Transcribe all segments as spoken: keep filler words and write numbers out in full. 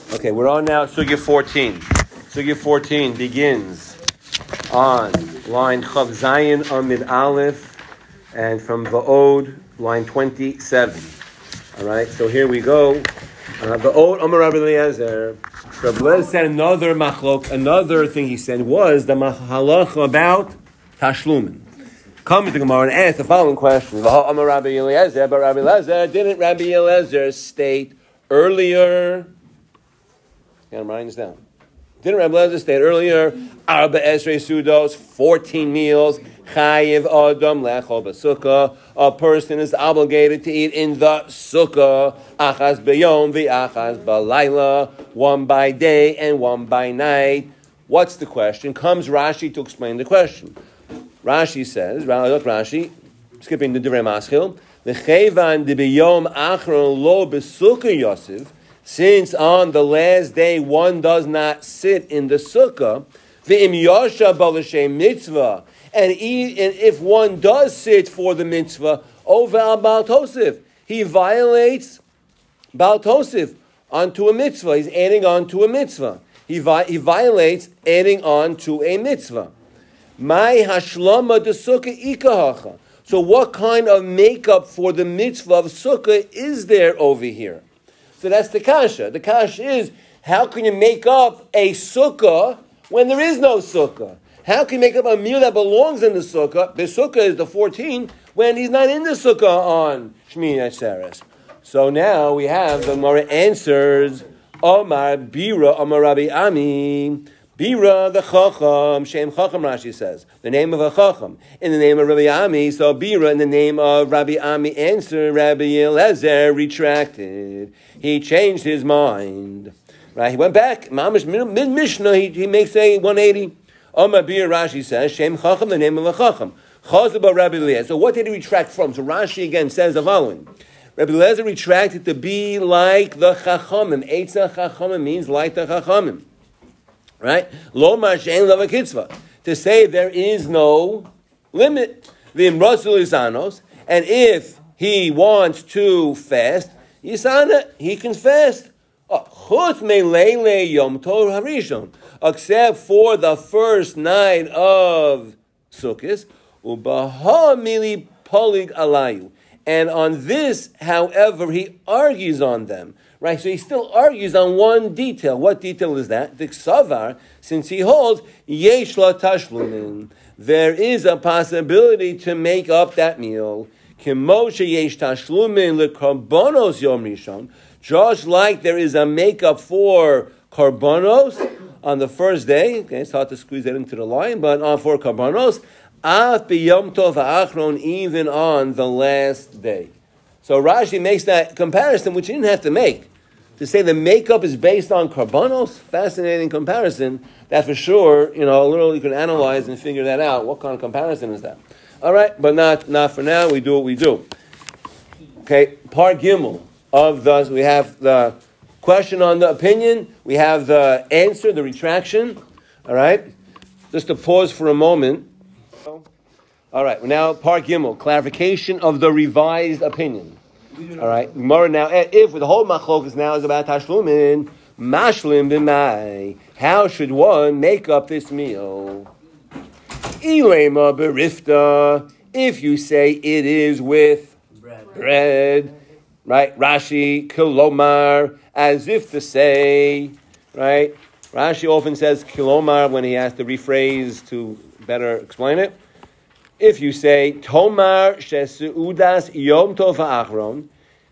Okay, we're on now Sugya fourteen. Sugya fourteen begins on line Chav Zayin Amid Aleph, and from Va'od, line twenty-seven. All right, so here we go. Uh, Va'od Amar Rabbi Eliezer. Rabbi Eliezer said another machlok, another thing he said was the halacha about Tashlumin. Comes the Gemara and asks the following question: V'ha Amar Rabbi Eliezer, but Rabbi Eliezer, didn't Rabbi Eliezer state earlier? Yeah, I'm writing this down. Didn't Rabbi Eliezer state earlier? Arba Esrei Sudos, fourteen meals. Chayiv Adam lechol b'sukkah. A person is obligated to eat in the sukkah. Achaz b'yom v'achaz b'layla. One by day and one by night. What's the question? Comes Rashi to explain the question. Rashi says, look Rashi, skipping the Divrei Maschil. L'chevan de b'yom achron lo b'sukkah Yosef. Since on the last day one does not sit in the sukkah, v'im yosha b'l'shem mitzvah, and if one does sit for the mitzvah, over al Baal Tosef, he violates Baal Tosef onto a mitzvah. He's adding on to a mitzvah. He, vi- he violates adding on to a mitzvah. My hashlama de sukkah ikahacha. So what kind of makeup for the mitzvah of sukkah is there over here? So that's the kasha. The kasha is, how can you make up a sukkah when there is no sukkah? How can you make up a meal that belongs in the sukkah? The sukkah is the fourteen when he's not in the sukkah on Shmini Atzeres. So now we have the Gemara answers. Omar Bira, Omar Rabbi Ami. Bira, the Chacham, Shem Chacham, Rashi says. The name of a Chacham. In the name of Rabbi Ami, so Bira, in the name of Rabbi Ami, answer, Rabbi Eliezer retracted. He changed his mind. Right? He went back. Mamish mid Mishnah, he, he makes a one eighty. Omar Bira, Rashi says, Shem Chacham, the name of a Chacham. Chazaba Rabbi Eliezer. So what did he retract from? So Rashi again says the following. Rabbi Eliezer retracted to be like the Chachamim. Eitzah Chachamim means like the Chachamim. Right? Lo mashen lava kitzvah. To say there is no limit. V'imrasul isanos. And if he wants to fast, yisana, he can fast. Chutz me'leile yom tov harishon. Except for the first night of Sukkot. Ubaha mili polig alayu. And on this, however, he argues on them. Right, so he still argues on one detail. What detail is that? The Ksavar, since he holds, yesh la tashlumin, there is a possibility to make up that meal. Kimoshe yesh tashlumin lekarbonos yom rishon, just like there is a makeup for karbonos on the first day. Okay, it's hard to squeeze that into the line, but on for karbonos, af b'yom tov ha'achron, even on the last day. So Rashi makes that comparison, which he didn't have to make. To say the makeup is based on karbanos, fascinating comparison. That for sure, you know, literally you can analyze and figure that out. What kind of comparison is that? All right, but not not for now. We do what we do. Okay, part Gimel of the, we have the question on the opinion. We have the answer, the retraction. All right, just to pause for a moment. All right, now part Gimel, clarification of the revised opinion. All right, Gemara now, if the whole machlokas now is about tashlumin, mashlim b'mai, how should one make up this meal? Ilema berifta, if you say it is with bread, bread right? Rashi, kilomar, as if to say, right? Rashi often says kilomar when he has to rephrase to better explain it. If you say, Tomar shesuudas yom tov ha'achron,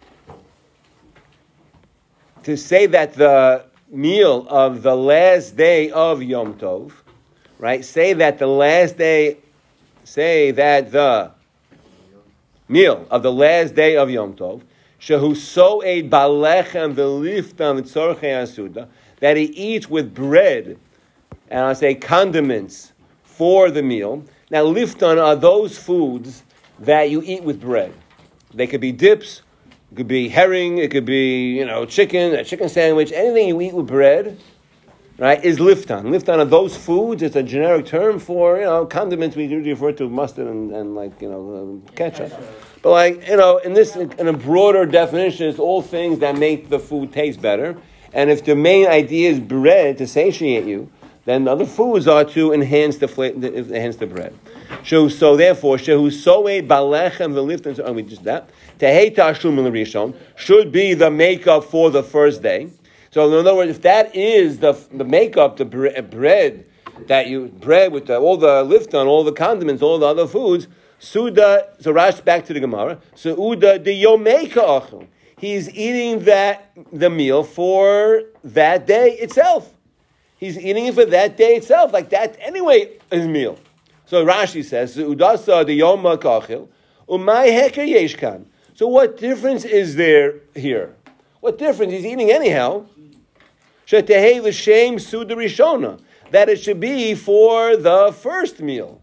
to say that the meal of the last day of Yom Tov, right? Say that the last day, say that the meal of the last day of Yom Tov, shehu so'ed balechem v'liftam tzorchei asuda, that he eats with bread, and I say condiments for the meal. Now, lifton are those foods that you eat with bread. They could be dips, it could be herring, it could be, you know, chicken, a chicken sandwich, anything you eat with bread, right, is lifton. Lifton are those foods. It's a generic term for, you know, condiments. We usually refer to mustard and, and like, you know, ketchup. But like, you know, in this, in a broader definition, it's all things that make the food taste better. And if the main idea is bread to satiate you, then other foods are to enhance the enhance the bread. So, so therefore, shehu soe balechem v'lifton. Oh, we just that tehei tashlum l'rishon should be the makeup for the first day. So, in other words, if that is the the makeup, the bre- bread that you bread with the, all the lifton, all the condiments, all the other foods, suda. So, Rash back to the Gemara. Suda de yomeka achel. He's eating that the meal for that day itself. He's eating it for that day itself, like that anyway, his meal. So Rashi says, "Udasa the yoma kachil, umay heker yeshkan." So what difference is there here? What difference? He's eating anyhow. Shetehei l'shem suda rishona, that it should be for the first meal.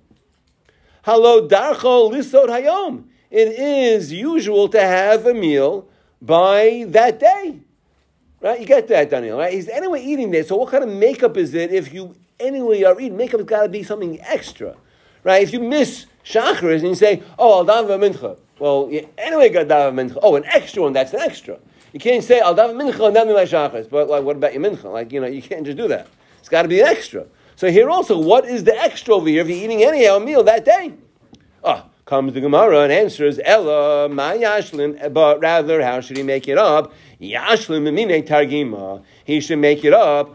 Halo darcho lisod hayom. It is usual to have a meal by that day. Right? You get that, Daniel, right? He's anyway eating there. So what kind of makeup is it if you anyway are eating? Makeup has got to be something extra. Right? If you miss Shacharis and you say, oh, I'll daven mincha. Well, you anyway got daven mincha. Oh, an extra one, that's an extra. You can't say, I'll daven mincha and then my Shacharis. But like, what about your mincha? Like, you know, you can't just do that. It's got to be an extra. So here also, what is the extra over here if you're eating anyhow a meal that day? Oh, comes the Gemara and answers, Ella, my yashlim, but rather, how should he make it up? Yashlim mimine targima. He should make it up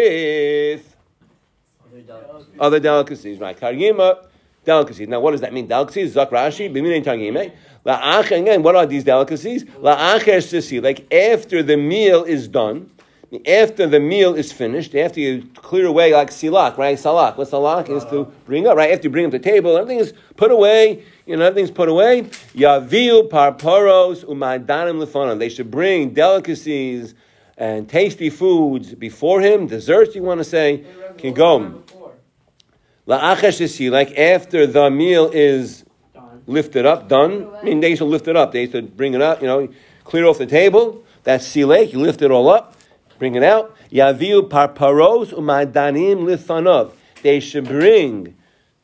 with other delicacies, other delicacies right? Targima, delicacies. Now, what does that mean? Delicacies, Zak Rashi, bimine targima. La'acher, again, what are these delicacies? La'acher sisi, like after the meal is done, after the meal is finished, after you clear away, like silak, right? Salak. What salak is to bring up, right? After you bring up the table, everything is put away. You know, everything's put away. Yaviu parparos umadanim lefanim. They should bring delicacies and tasty foods before him. Desserts, you want to say, can go. La'achash, like after the meal is lifted up, done. I mean, they used to lift it up. They used to bring it up. You know, clear off the table. That's silek. You lift it all up. Bring it out. Yaviu parparos umadanim lefanov. They should bring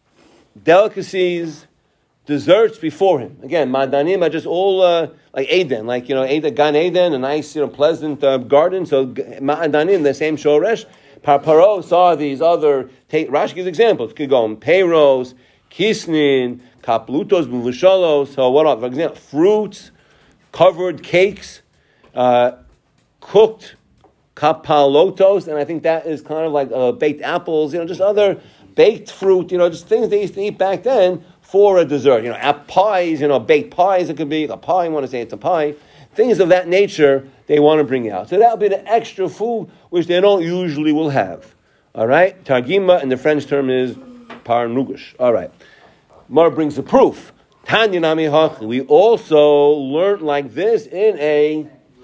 delicacies, desserts before him. Again, madanim are just all uh, like Eden, like, you know, Eden, Gan Eden, a nice, you know, pleasant uh, garden. So madanim, the same shoresh. Parparos are these other. Take, Rashi gives examples. Could go on peiros, kisnin, kaplutos, mulushalos. So what are, for example, fruits, covered cakes, uh, cooked kapalotos, and I think that is kind of like uh, baked apples, you know, just other baked fruit, you know, just things they used to eat back then for a dessert. You know, apple pies, you know, baked pies, it could be a pie, you want to say it's a pie. Things of that nature they want to bring out. So that'll be the extra food, which they don't usually will have. All right? Targima, and the French term is parnugush. All right. Mar brings a proof. Tanya nami hach. We also learned like this in a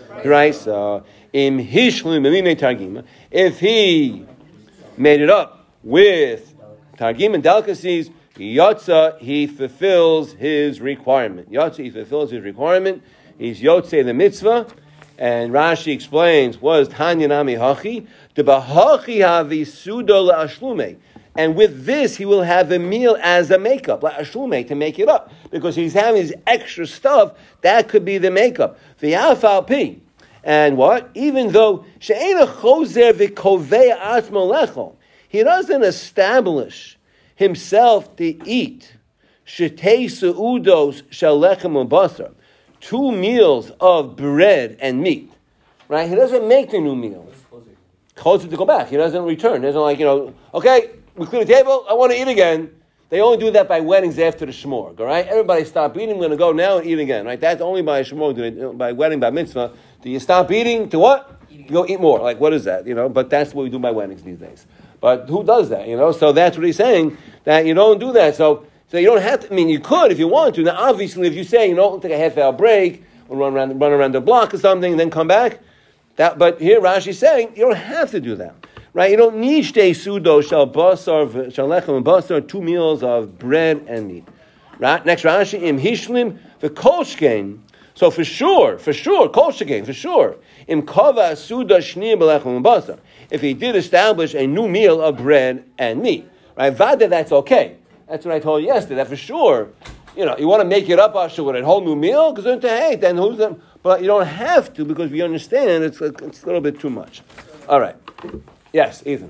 Raisa. Im hishlim meline targima. If he made it up with targim and delicacies, yotza, he fulfills his requirement. Yotza, he fulfills his requirement. He's yotze the mitzvah. And Rashi explains, was Tanya nami hachi, the bahachi havi sudo la'ashlume. And with this, he will have a meal as a makeup, la'ashlume, to make it up. Because he's having his extra stuff, that could be the makeup. V'yafal pi. And what? Even though she'ena chozer v'kovei atzmo lechol, he doesn't establish himself to eat shetei seudos shel lechem u'basar, two meals of bread and meat. Right? He doesn't make the new meal. Chozer to go back. He doesn't return. He doesn't like, you know, okay, we clear the table, I want to eat again. They only do that by weddings after the shmorg, all right? Everybody stop eating, we're going to go now and eat again, right? That's only by shmorg, by wedding, by mitzvah. Do you stop eating to what? You go eat more. Like, what is that? You know, but that's what we do by weddings these days. But who does that, you know? So that's what he's saying, that you don't do that. So so you don't have to, I mean, you could if you want to. Now, obviously, if you say, you know, take a half-hour break, or run around, run around the block or something, and then come back, that. But here Rashi's saying, you don't have to do that. Right, you don't need shtei sudo shal basar shal lechem and basar, two meals of bread and meat. Right, next Rashi im hishlim v'kolshkein. So for sure, for sure, kolshkein, for sure, im kava suda shni b'lechem and basar. If he did establish a new meal of bread and meat, right, vada, that's okay. That's what I told you yesterday. That for sure, you know, you want to make it up, Asher, with a whole new meal, because then hey, then who's them? but you don't have to because we understand it's a, it's a little bit too much. All right. Yes, Ethan.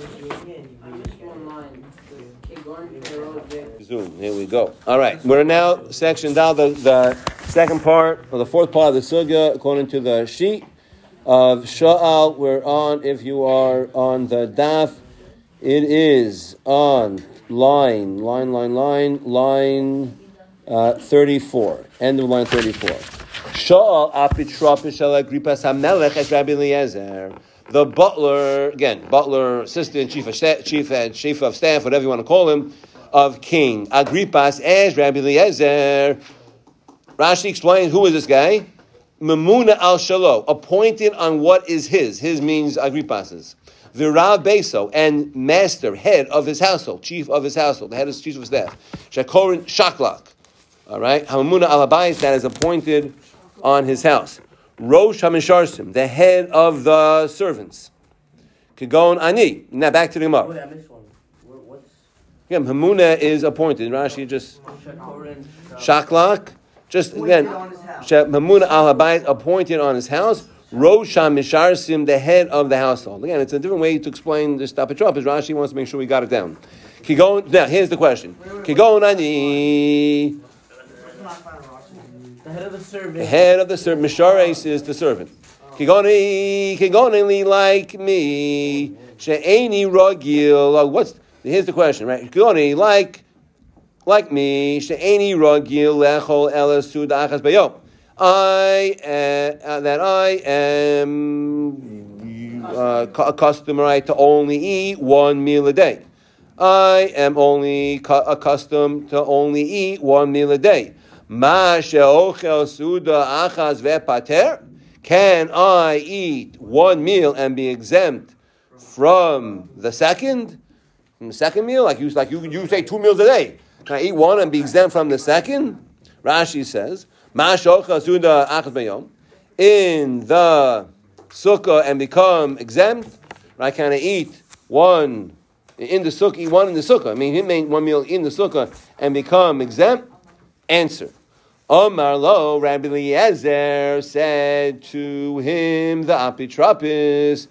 Zoom. Here we go. All right. We're now section down the, the second part or the fourth part of the sugya according to the sheet of Sha'al. We're on, if you are on the daf, it is on line, line, line, line, line uh, thirty-four. End of line thirty-four. Sha'al apitrapish shel Agripas hamelech es Rabbi Eliezer. The butler, again, butler, assistant, chief of staff, chief and chief of staff, whatever you want to call him, of King Agrippas as Rabbi Eliezer. Rashi explains, who is this guy? Memuna al Shalo, appointed on what is his. His means Agrippas's. Virav Beso, and master, head of his household, chief of his household, the head of his chief of staff. Shakorin Shaklak. All right? Hamamuna al Abayis, that is appointed on his house. Rosh HaMisharsim, the head of the servants. Kigon Ani. Now back to the Gemara. Wait, I missed one. What's... Yeah, Hamuna is appointed. Rashi just... Shaklak. Just again, Hamuna al Habayit, appointed on his house. Rosh HaMisharsim, the head of the household. Again, it's a different way to explain this tapitrop, because Rashi wants to make sure we got it down. Kigon, now, here's the question. Kigon Ani. The head of the servant. The head of the servant. Mishares is the servant. Kigoni, Kigoni like me. She'eni ragil. What's, here's the question, right? Kigoni like, like me. She'eni ragil lechol elasud achas bayom. I, uh, that I am uh, accustomed to only eat one meal a day. I am only cu- accustomed to only eat one meal a day. Ma she'ochel suda achas ve'pater. Can I eat one meal and be exempt from the second? From the second meal? Like you, like you, you say two meals a day. Can I eat one and be exempt from the second? Rashi says, Ma she'ochel suda achas bayom. In the sukkah and become exempt. Right? Can I eat one in the sukkah, eat one in the sukkah? I mean, he made one meal in the sukkah and become exempt? Answer. Omar lo, Rabbi Eliezer said to him, the apitropis,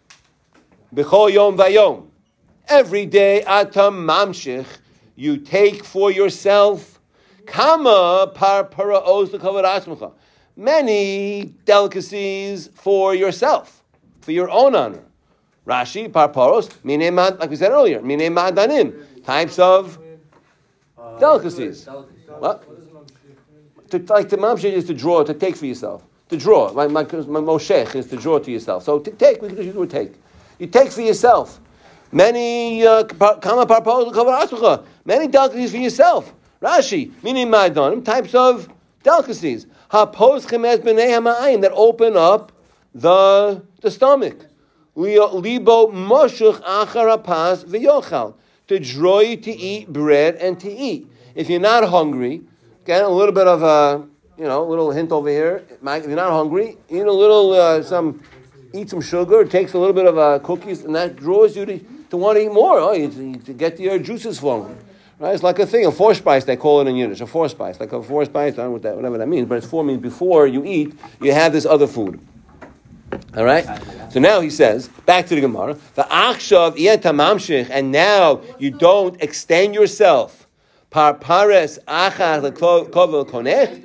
B'chol yom vayom, every day atam mamshich, you take for yourself, kama par paraos l'kavod atzmecha, many delicacies for yourself, for your own honor. Rashi, par paros, minei mad, like we said earlier, minei madanim, types of uh, delicacies. delicacies. What? To, like the mamshech is to draw, to take for yourself. To draw. Like my, my moshech is to draw to yourself. So to take, we can use the word take. You take for yourself. Many kama parpos l'kavod, many delicacies for yourself. Rashi, meaning ma'adanim, types of delicacies. Haposchem es b'nei hama'ayim, that open up the the stomach. Libo moshuch achar hapas v'yochal, to draw you to eat bread and to eat. If you're not hungry, get a little bit of a, you know, a little hint over here. If you're not hungry, eat a little, uh, some, eat some sugar. It takes a little bit of uh, cookies, and that draws you to, to want to eat more. Oh, you, to, to get your juices flowing. Right? It's like a thing, a four-spice, they call it in Yiddish, a four-spice, like a four-spice, I don't know what that, whatever that means, but it's four means before you eat, you have this other food. All right? So now he says, back to the Gemara, the achshav iyeta mamshich, and now you don't extend yourself. Par pares achar lekovel konech.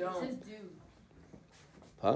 Huh?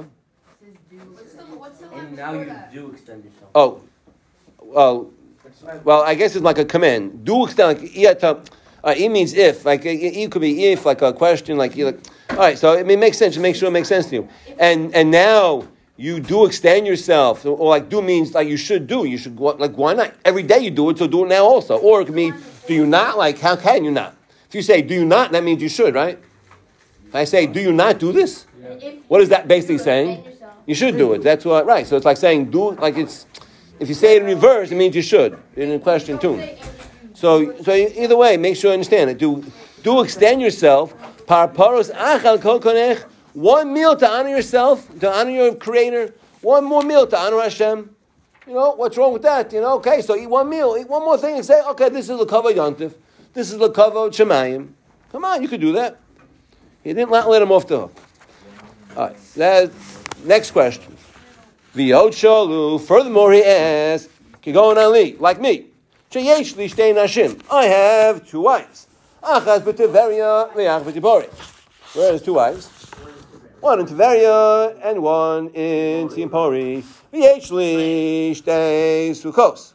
And now you do extend yourself. Oh, well, well, I guess it's like a command. Do extend, like iyeta. Uh, it means if, like it could be if, like a question, like, like all right. So it makes sense. Make sure it makes sense to you. And and now you do extend yourself, or like do means like you should do. You should like why not? Every day you do it, so do it now also. Or it could mean do you not? Like how can you not? If you say do you not, that means you should, right? If I say do you not do this? Yeah. What is that basically saying? You should do it. That's what right. So it's like saying do like it's. If you say it in reverse, it means you should. In a question too. So, so either way, make sure you understand it. Do, do extend yourself. Parparos achal kol konech. One meal to honor yourself, to honor your Creator. One more meal to honor Hashem. You know what's wrong with that? You know, okay. So eat one meal, eat one more thing, and say, okay, this is l'kavod yontif. This is l'kavod shemayim. Come on, you could do that. He didn't let, let him off the hook. All right, that Next question. V'yod shalu. Furthermore, he asks, Kigon Ali, like me. Sheyesh li shtei nashim. I have two wives. Achas b'Tiveria v'ach b'Tibori. Where is two wives? One in Tiveria and one in Timpori. V'yesh li shtei sukkos.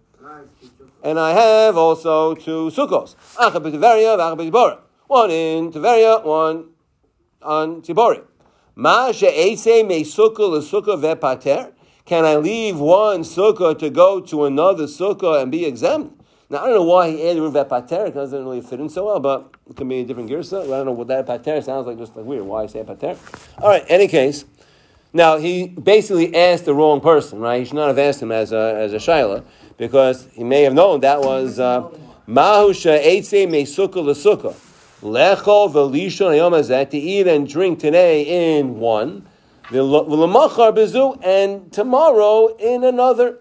And I have also two sukkos. Achas b'Tiveria v'ach b'Tibori. One in Tiveria, one on Tibori. Ma she'eisei me sukkah l'sukkah ve'pater. Can I leave one sukkah to go to another sukkah and be exempt? Now, I don't know why he added the word pater. It doesn't really fit in so well, but it can be a different girsa. I don't know what that pater sounds like, just like weird. Why I say pater? All right, any case. Now, he basically asked the wrong person, right? He should not have asked him as a, as a shaila, because he may have known that was Mahu she'etzei me sukkah l'sukkah. Lechol v'lishon hayom hazeh, to eat and drink today in one. V'lemachar bezu, and tomorrow in another.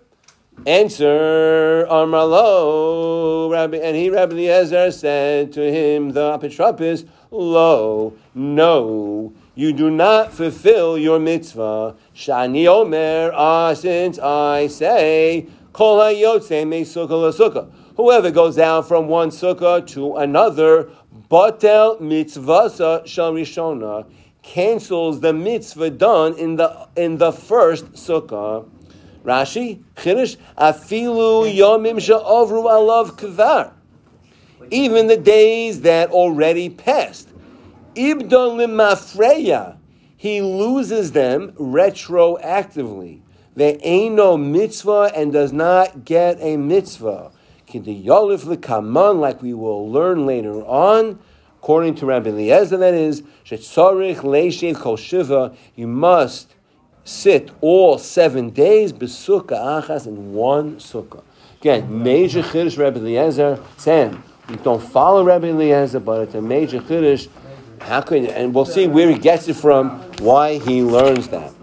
Answer, Armalo, Rabbi, and he, Rabbi Eliezer, said to him, the Apitrapis, lo, no, you do not fulfill your mitzvah. Shani Omer, ah, since I say, Kol hayotze me sukkah l'sukkah. Whoever goes down from one sukkah to another, batel mitzvasa shal rishona, cancels the mitzvah done in the in the first sukkah. Rashi, Chirish, afilu yomim she'ovru alav kvar. Even the days that already passed. Ibdon limafreya. He loses them retroactively. There ain't no mitzvah and does not get a mitzvah. K'diyolif l'kaman, like we will learn later on, according to Rabbi Eliezer, that is, shetzorich leishev kol shiva, you must sit all seven days b'sukkah achas in one sukkah. Again, major chiddush Rabbi Eliezer saying we don't follow Rabbi Eliezer, but it's a major chiddush. How can and we'll see where he gets it from, why he learns that.